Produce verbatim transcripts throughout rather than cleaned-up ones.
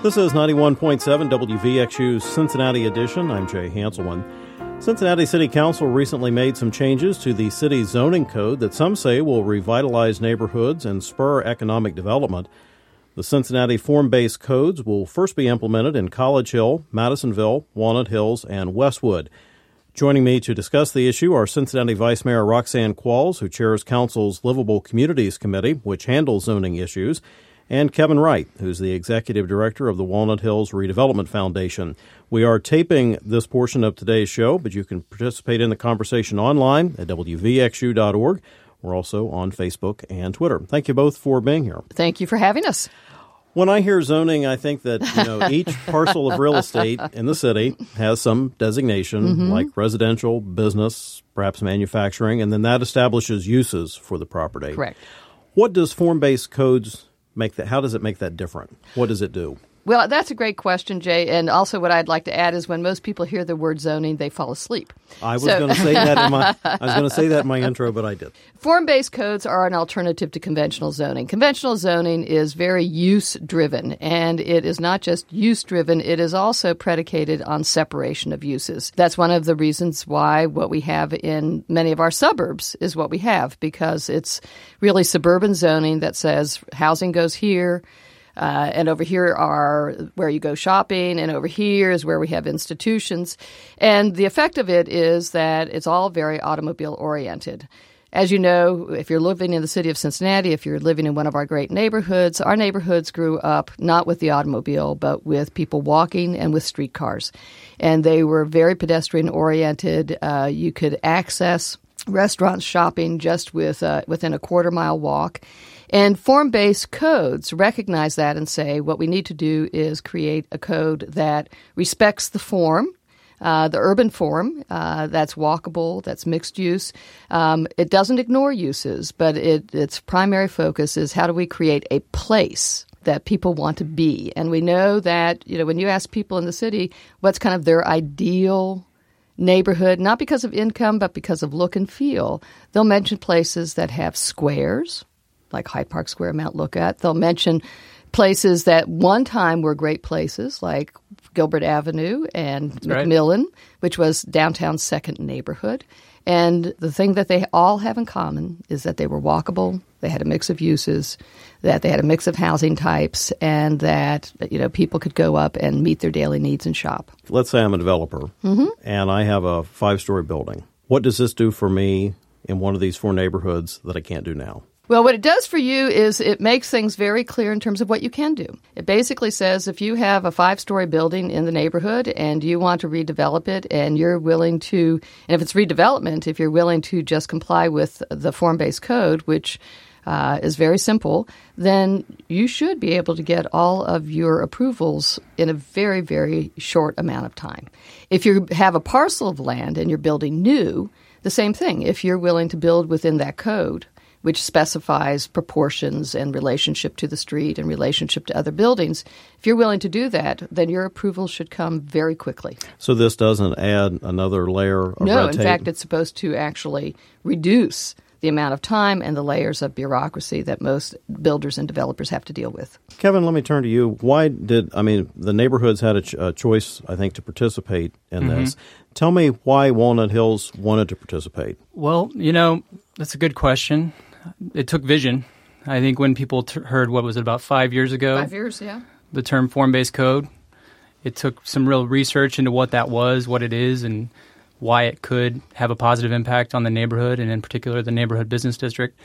This is ninety-one point seven W V X U's Cincinnati edition. I'm Jay Hanselman. Cincinnati City Council recently made some changes to the city's zoning code that some say will revitalize neighborhoods and spur economic development. The Cincinnati form-based codes will first be implemented in College Hill, Madisonville, Walnut Hills, and Westwood. Joining me to discuss the issue are Cincinnati Vice Mayor Roxanne Qualls, who chairs Council's Livable Communities Committee, which handles zoning issues, and Kevin Wright, who's the Executive Director of the Walnut Hills Redevelopment Foundation. We are taping this portion of today's show, but you can participate in the conversation online at W V X U dot org. We're also on Facebook and Twitter. Thank you both for being here. Thank you for having us. When I hear zoning, I think that you know each parcel of real estate in the city has some designation, mm-hmm. like residential, business, perhaps manufacturing, and then that establishes uses for the property. Correct. What does form-based codes make that? How does it make that different? What does it do? Well, that's a great question, Jay. And also what I'd like to add is when most people hear the word zoning, they fall asleep. I was so. going to say that in my I was going to say that in my intro, but I did. Form-based codes are an alternative to conventional zoning. Conventional zoning is very use-driven, and it is not just use-driven, it is also predicated on separation of uses. That's one of the reasons why what we have in many of our suburbs is what we have, because it's really suburban zoning that says housing goes here, Uh, and over here are where you go shopping, and over here is where we have institutions. And the effect of it is that it's all very automobile-oriented. As you know, if you're living in the city of Cincinnati, if you're living in one of our great neighborhoods, our neighborhoods grew up not with the automobile, but with people walking and with streetcars. And they were very pedestrian-oriented. Uh, you could access restaurants, shopping just with uh, within a quarter-mile walk. And form-based codes recognize that and say what we need to do is create a code that respects the form, uh, the urban form, uh, that's walkable, that's mixed use. Um, it doesn't ignore uses, but it, its primary focus is how do we create a place that people want to be. And we know that, you know, when you ask people in the city what's kind of their ideal neighborhood, not because of income, but because of look and feel, they'll mention places that have squares, like Hyde Park Square, Mount Lookout. They'll mention places that one time were great places, like Gilbert Avenue and That's McMillan, right. which was downtown's second neighborhood. And the thing that they all have in common is that they were walkable, they had a mix of uses, that they had a mix of housing types, and that, you know, people could go up and meet their daily needs and shop. Let's say I'm a developer, mm-hmm. and I have a five-story building. What does this do for me in one of these four neighborhoods that I can't do now? Well, what it does for you is it makes things very clear in terms of what you can do. It basically says if you have a five-story building in the neighborhood and you want to redevelop it and you're willing to, and if it's redevelopment, if you're willing to just comply with the form-based code, which uh, is very simple, then you should be able to get all of your approvals in a very, very short amount of time. If you have a parcel of land and you're building new, the same thing. If you're willing to build within that code, which specifies proportions and relationship to the street and relationship to other buildings. If you're willing to do that, then your approval should come very quickly. So this doesn't add another layer of no, red in tape? fact, it's supposed to actually reduce the amount of time and the layers of bureaucracy that most builders and developers have to deal with. Kevin, let me turn to you. Why did, I mean, the neighborhoods had a, ch- a choice, I think, to participate in mm-hmm. this. Tell me why Walnut Hills wanted to participate. Well, you know, that's a good question. It took vision. I think when people t- heard, what was it, about five years ago? Five years, yeah. The term form-based code, it took some real research into what that was, what it is, and why it could have a positive impact on the neighborhood, and in particular the neighborhood business district.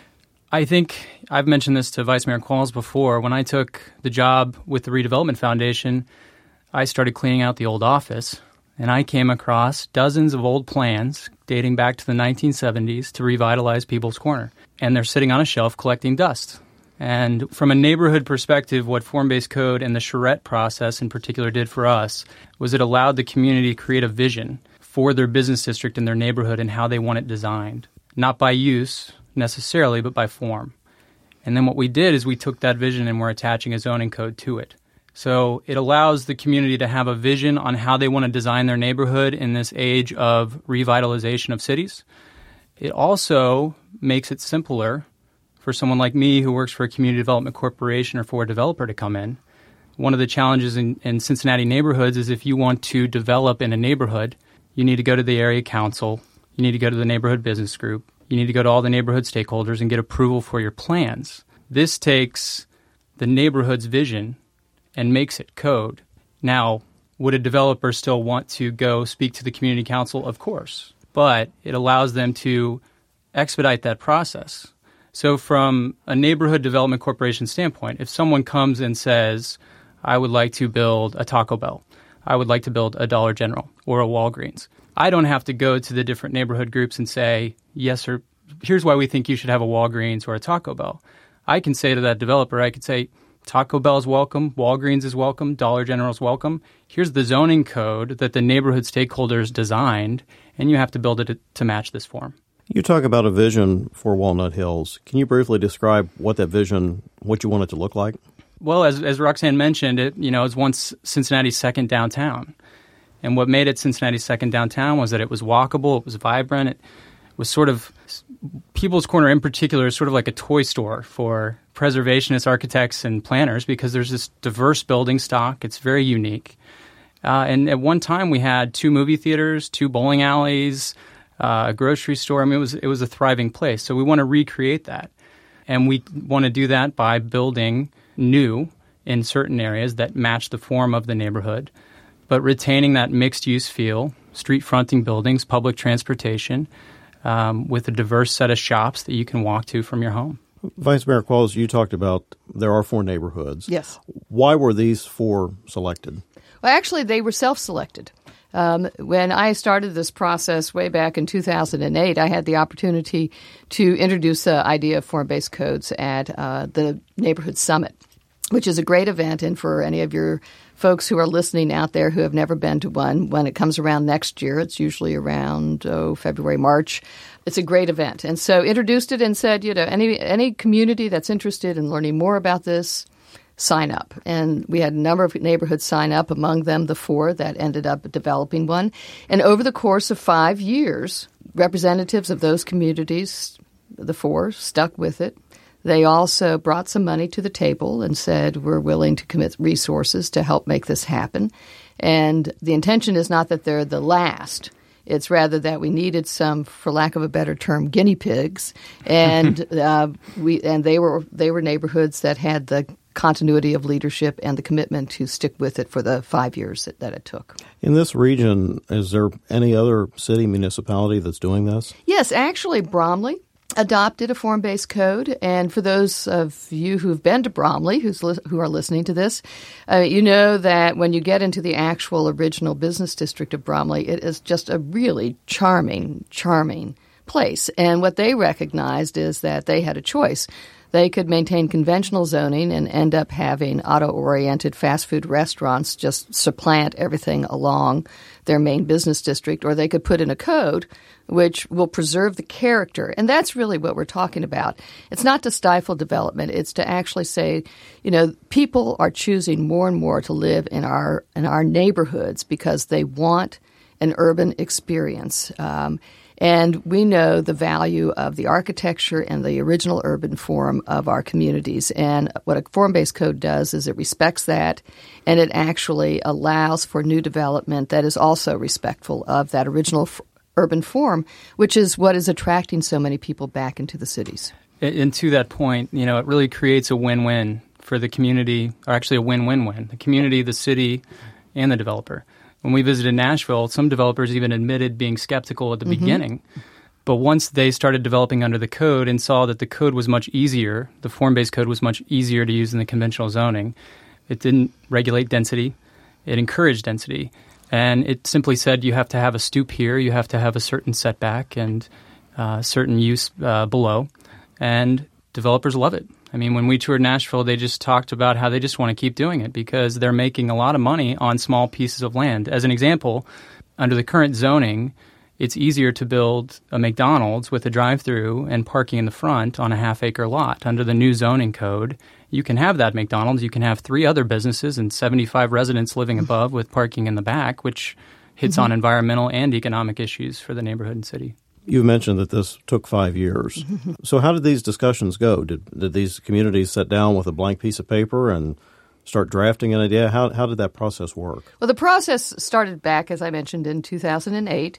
I think I've mentioned this to Vice Mayor Qualls before. When I took the job with the Redevelopment Foundation, I started cleaning out the old office, and I came across dozens of old plans dating back to the nineteen seventies to revitalize People's Corner. And they're sitting on a shelf collecting dust. And from a neighborhood perspective, what form-based code and the charrette process in particular did for us was it allowed the community to create a vision for their business district and their neighborhood and how they want it designed. Not by use necessarily, but by form. And then what we did is we took that vision and we're attaching a zoning code to it. So it allows the community to have a vision on how they want to design their neighborhood in this age of revitalization of cities. It also makes it simpler for someone like me who works for a community development corporation or for a developer to come in. One of the challenges in, in Cincinnati neighborhoods is if you want to develop in a neighborhood, you need to go to the area council, you need to go to the neighborhood business group, you need to go to all the neighborhood stakeholders and get approval for your plans. This takes the neighborhood's vision and makes it code. Now, would a developer still want to go speak to the community council? Of course. But it allows them to expedite that process. So from a neighborhood development corporation standpoint, if someone comes and says, I would like to build a Taco Bell, I would like to build a Dollar General or a Walgreens, I don't have to go to the different neighborhood groups and say, yes, sir, here's why we think you should have a Walgreens or a Taco Bell. I can say to that developer, I could say, Taco Bell is welcome, Walgreens is welcome, Dollar General is welcome. Here's the zoning code that the neighborhood stakeholders designed, and you have to build it to match this form. You talk about a vision for Walnut Hills. Can you briefly describe what that vision, what you want it to look like? Well, as as Roxanne mentioned, it you know it was once Cincinnati's second downtown. And what made it Cincinnati's second downtown was that it was walkable, it was vibrant, it was sort of, People's Corner in particular is sort of like a toy store for preservationists, architects, and planners because there's this diverse building stock. It's very unique. Uh, and at one time we had two movie theaters, two bowling alleys, uh, a grocery store. I mean, it was it was a thriving place. So we want to recreate that. And we want to do that by building new in certain areas that match the form of the neighborhood, but retaining that mixed-use feel, street-fronting buildings, public transportation, um, with a diverse set of shops that you can walk to from your home. Vice Mayor Qualls, you talked about there are four neighborhoods. Yes. Why were these four selected? Well, actually, they were self-selected. Um, when I started this process way back in two thousand eight, I had the opportunity to introduce the idea of form-based codes at uh, the Neighborhood Summit, which is a great event. And for any of your folks who are listening out there who have never been to one, when it comes around next year, it's usually around oh, February, March. It's a great event. And so introduced it and said, you know, any any community that's interested in learning more about this, sign up. And we had a number of neighborhoods sign up, among them the four that ended up developing one. And over the course of five years, representatives of those communities, the four, stuck with it. They also brought some money to the table and said, we're willing to commit resources to help make this happen. And the intention is not that they're the last. It's rather that we needed some, for lack of a better term, guinea pigs. And uh, we and they were they were neighborhoods that had the continuity of leadership and the commitment to stick with it for the five years that, that it took. In this region, is there any other city municipality that's doing this? Yes, actually, Bromley adopted a form-based code. And for those of you who've been to Bromley, who's li- who are listening to this, uh, you know that when you get into the actual original business district of Bromley, it is just a really charming, charming place. And what they recognized is that they had a choice. They could maintain conventional zoning and end up having auto-oriented fast food restaurants just supplant everything along their main business district, or they could put in a code which will preserve the character. And that's really what we're talking about. It's not to stifle development. It's to actually say, you know, people are choosing more and more to live in our in our neighborhoods because they want an urban experience. Um, And we know the value of the architecture and the original urban form of our communities. And what a form-based code does is it respects that, and it actually allows for new development that is also respectful of that original f- urban form, which is what is attracting so many people back into the cities. And to that point, you know, it really creates a win-win for the community, or actually a win-win-win, the community, the city, and the developer. When we visited Nashville, some developers even admitted being skeptical at the mm-hmm. beginning. But once they started developing under the code and saw that the code was much easier, the form-based code was much easier to use than the conventional zoning, it didn't regulate density. It encouraged density. And it simply said you have to have a stoop here, you have to have a certain setback and uh, certain use uh, below. And developers love it. I mean, when we toured Nashville, they just talked about how they just want to keep doing it because they're making a lot of money on small pieces of land. As an example, under the current zoning, it's easier to build a McDonald's with a drive-through and parking in the front on a half-acre lot. Under the new zoning code, you can have that McDonald's. You can have three other businesses and seventy-five residents living above with parking in the back, which hits mm-hmm. on environmental and economic issues for the neighborhood and city. You mentioned that this took five years. So how did these discussions go? Did did these communities sit down with a blank piece of paper and start drafting an idea? How how did that process work? Well, the process started back, as I mentioned, in two thousand eight.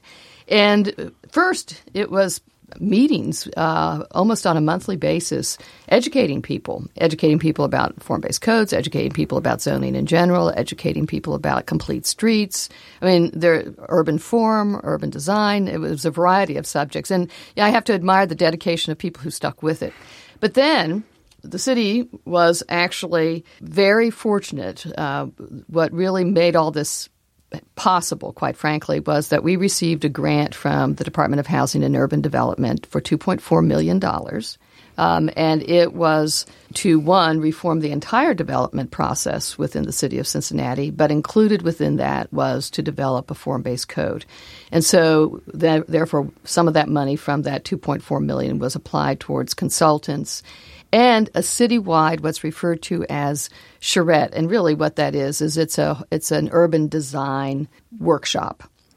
And first, it was meetings uh, almost on a monthly basis, educating people, educating people about form-based codes, educating people about zoning in general, educating people about complete streets. I mean, there urban form, urban design. It was a variety of subjects. And yeah, I have to admire the dedication of people who stuck with it. But then the city was actually very fortunate. Uh, what really made all this possible, quite frankly, was that we received a grant from the Department of Housing and Urban Development for two point four million dollars. Um, and it was to, one, reform the entire development process within the city of Cincinnati, but included within that was to develop a form-based code. And so, that, therefore, some of that money from that two point four million dollars was applied towards consultants and a citywide, what's referred to as charrette. And really what that is, is it's a it's an urban design workshop.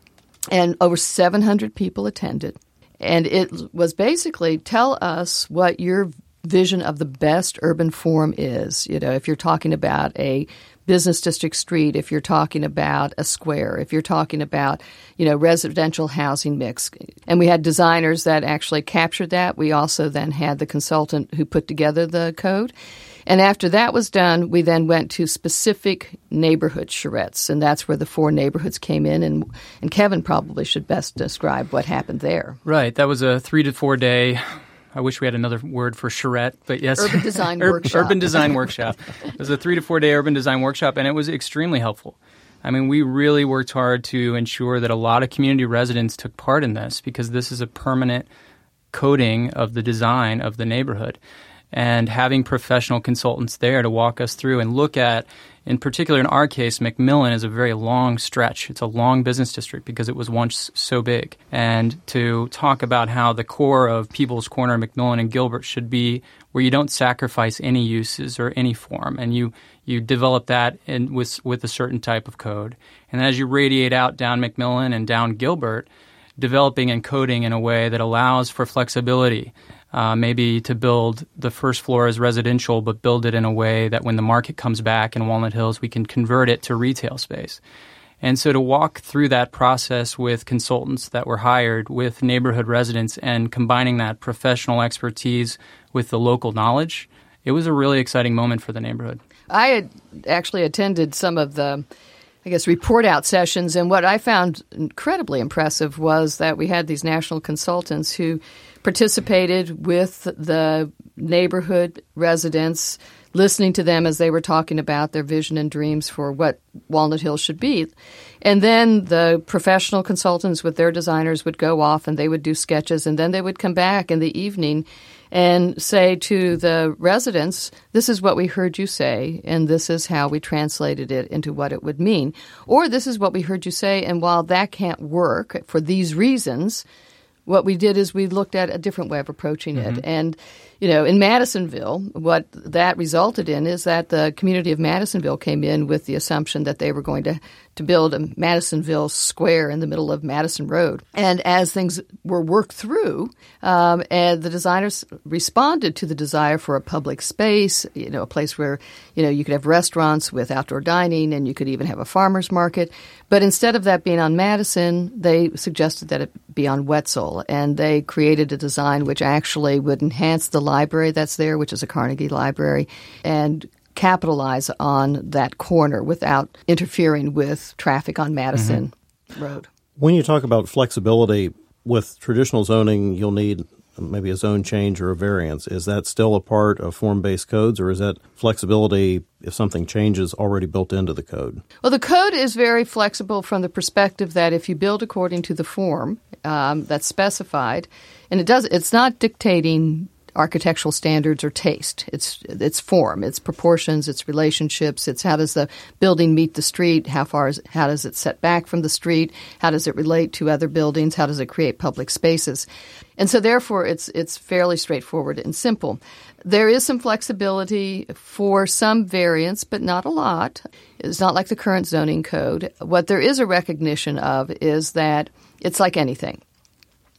And over seven hundred people attended. And it was basically, tell us what your vision of the best urban form is. You know, if you're talking about a business district street, if you're talking about a square, if you're talking about, you know, residential housing mix. And we had designers that actually captured that. We also then had the consultant who put together the code. And after that was done, we then went to specific neighborhood charrettes, and that's where the four neighborhoods came in. And, and Kevin probably should best describe what happened there. Right. That was a three to four day I wish we had another word for charrette, but yes. Urban Design Workshop. Urban Design Workshop. It was a three to four day urban design workshop, and it was extremely helpful. I mean, we really worked hard to ensure that a lot of community residents took part in this because this is a permanent coding of the design of the neighborhood. And having professional consultants there to walk us through and look at, in particular in our case, McMillan is a very long stretch. It's a long business district because it was once so big. And to talk about how the core of People's Corner, McMillan, and Gilbert should be where you don't sacrifice any uses or any form, and you, you develop that in, with, with a certain type of code. And as you radiate out down McMillan and down Gilbert, developing and coding in a way that allows for flexibility. Uh, maybe to build the first floor as residential, but build it in a way that when the market comes back in Walnut Hills, we can convert it to retail space. And so to walk through that process with consultants that were hired, with neighborhood residents, and combining that professional expertise with the local knowledge, it was a really exciting moment for the neighborhood. I had actually attended some of the I guess, report-out sessions. And what I found incredibly impressive was that we had these national consultants who participated with the neighborhood residents, listening to them as they were talking about their vision and dreams for what Walnut Hills should be. And then the professional consultants with their designers would go off and they would do sketches, and then they would come back in the evening and say to the residents, this is what we heard you say, and this is how we translated it into what it would mean. Or this is what we heard you say, and while that can't work for these reasons, what we did is we looked at a different way of approaching mm-hmm. it. And, you know, in Madisonville, what that resulted in is that the community of Madisonville came in with the assumption that they were going to, to build a Madisonville square in the middle of Madison Road. And as things were worked through, um, and the designers responded to the desire for a public space, you know, a place where, you know, you could have restaurants with outdoor dining and you could even have a farmer's market. But instead of that being on Madison, they suggested that it be on Wetzel. And they created a design which actually would enhance the library that's there, which is a Carnegie Library, and capitalize on that corner without interfering with traffic on Madison mm-hmm. Road. When you talk about flexibility with traditional zoning, you'll need maybe a zone change or a variance. Is that still a part of form-based codes, or is that flexibility if something changes already built into the code? Well, the code is very flexible from the perspective that if you build according to the form um, that's specified, and it does, it's not dictating architectural standards or taste. It's it's form, it's proportions, it's relationships, it's how does the building meet the street, how far is, how does it set back from the street, how does it relate to other buildings, how does it create public spaces. And so therefore it's it's fairly straightforward and simple. There is some flexibility for some variants, but not a lot. It's not like the current zoning code. What there is a recognition of is that it's like anything.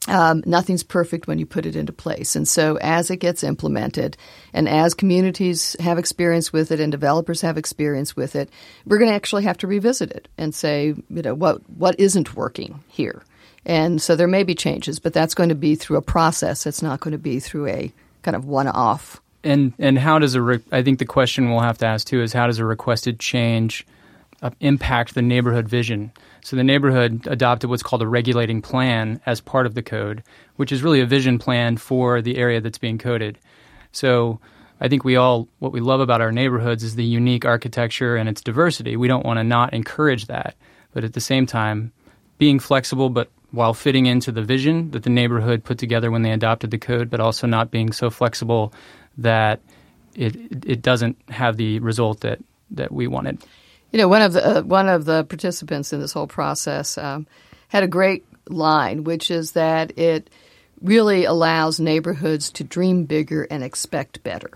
Um, nothing's perfect when you put it into place. And so as it gets implemented and as communities have experience with it and developers have experience with it, we're going to actually have to revisit it and say, you know, what what isn't working here. And so there may be changes, but that's going to be through a process. It's not going to be through a kind of one-off. And and how does a re- I think the question we'll have to ask too is how does a requested change uh, impact the neighborhood vision? So the neighborhood adopted what's called a regulating plan as part of the code, which is really a vision plan for the area that's being coded. So I think we all, what we love about our neighborhoods is the unique architecture and its diversity. We don't want to not encourage that. But at the same time, being flexible but while fitting into the vision that the neighborhood put together when they adopted the code, but also not being so flexible that it it doesn't have the result that, that we wanted. You know, one of the uh, one of the participants in this whole process um, had a great line, which is that it really allows neighborhoods to dream bigger and expect better.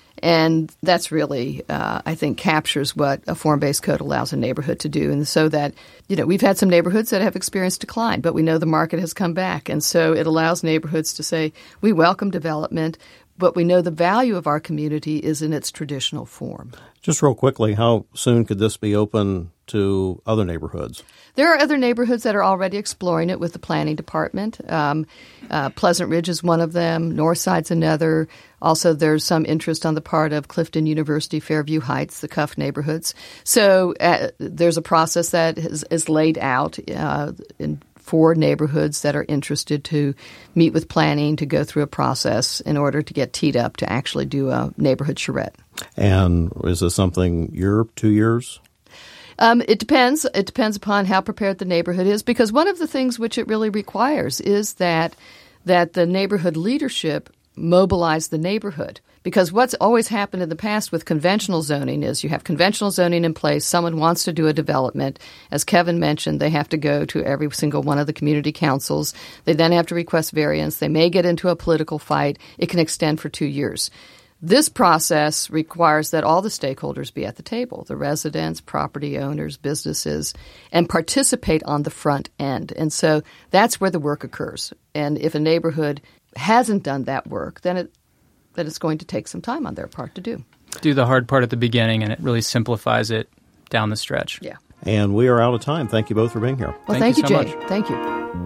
And that's really, uh, I think, captures what a form-based code allows a neighborhood to do. And so that, you know, we've had some neighborhoods that have experienced decline, but we know the market has come back. And so it allows neighborhoods to say, we welcome development, but we know the value of our community is in its traditional form. Just real quickly, how soon could this be open to other neighborhoods? There are other neighborhoods that are already exploring it with the planning department. Um, uh, Pleasant Ridge is one of them. Northside's another. Also, there's some interest on the part of Clifton University, Fairview Heights, the Cuff neighborhoods. So uh, there's a process that is, is laid out uh, in for neighborhoods that are interested to meet with planning to go through a process in order to get teed up to actually do a neighborhood charrette. And is this something year, two years? Um, it depends. It depends upon how prepared the neighborhood is, because one of the things which it really requires is that that the neighborhood leadership mobilize the neighborhood. Because what's always happened in the past with conventional zoning is you have conventional zoning in place, someone wants to do a development. As Kevin mentioned, they have to go to every single one of the community councils. They then have to request variance. They may get into a political fight. It can extend for two years. This process requires that all the stakeholders be at the table, the residents, property owners, businesses, and participate on the front end. And so that's where the work occurs. And if a neighborhood hasn't done that work, then it then it's going to take some time on their part to do. Do the hard part at the beginning, and it really simplifies it down the stretch. Yeah. And we are out of time. Thank you both for being here. Well, thank, thank you, you so Jay. much. Thank you.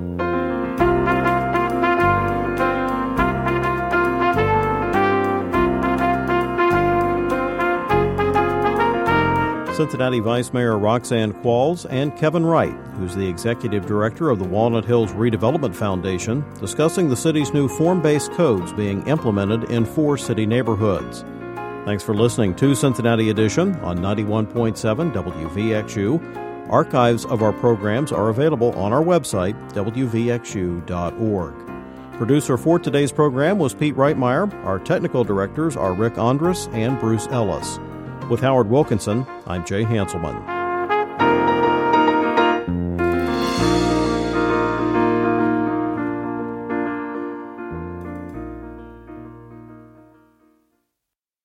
Cincinnati Vice Mayor Roxanne Qualls and Kevin Wright, who's the Executive Director of the Walnut Hills Redevelopment Foundation, discussing the city's new form-based codes being implemented in four city neighborhoods. Thanks for listening to Cincinnati Edition on ninety-one point seven W V X U. Archives of our programs are available on our website, W V X U dot org. Producer for today's program was Pete Reitmeyer. Our technical directors are Rick Andrus and Bruce Ellis. With Howard Wilkinson, I'm Jay Hanselman.